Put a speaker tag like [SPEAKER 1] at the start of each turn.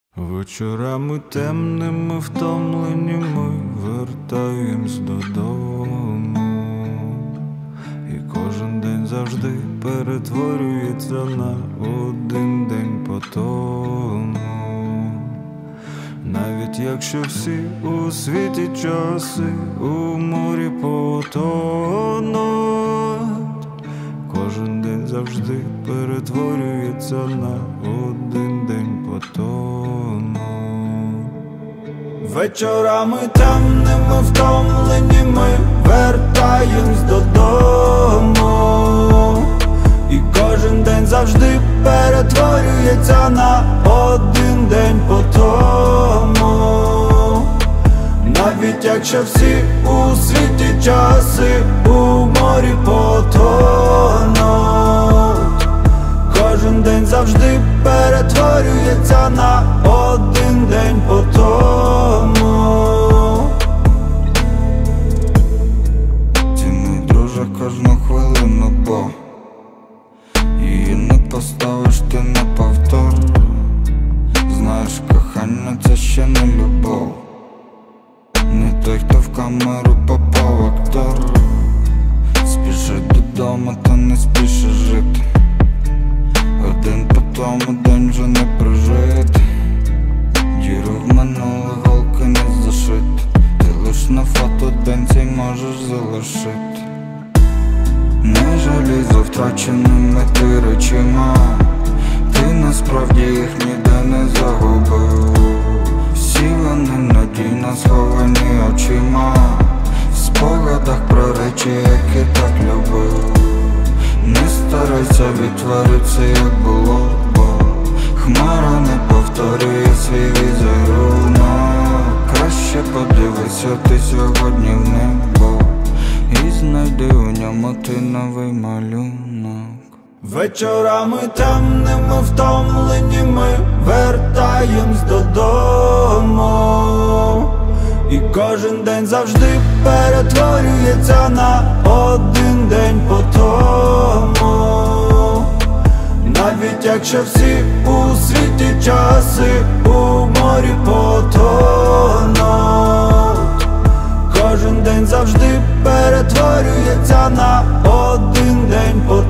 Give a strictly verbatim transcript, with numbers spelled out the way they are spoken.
[SPEAKER 1] Вечорами темними втомлені ми вертаємось додому, і кожен день завжди перетворюється на один день по тому. Навіть якщо всі у світі часи у морі потонуть, кожен день завжди перетворюється на один день по тому. Вечорами темними втомлені ми вертаємось додому, і кожен день завжди перетворюється на один день по тому. Навіть якщо всі у світі часи у морі потонуть, кожен день завжди перетворюється на один день по тому.
[SPEAKER 2] Ціни, друже, кожну хвилину, бо її не поставиш ти на повтор. Знаєш, кохання — це ще не любов, не той, хто в камеру попав актор. Спішить додому, та не спішить жити. Один по тому день вже не прожити. Діру в минуле голки не зашити. Ти лиш на фото день цей можеш залишити. Не жалій за втраченими ти речима, ти насправді їх ніде не загубив. Всі вони надійно сховані очима, в спогадах про речі, які так любив. Не старайся відтворити, як було, бо хмара не повторює свій візерунок. Краще подивися ти сьогодні в небо і знайди у ньому ти новий малюнок.
[SPEAKER 1] Вечорами темними втомлені ми вертаємось додому, і кожен день завжди перетворюється на один день по тому. Навіть якщо всі у світі часи у морі потонуть, кожен день завжди перетворюється на один день по тому.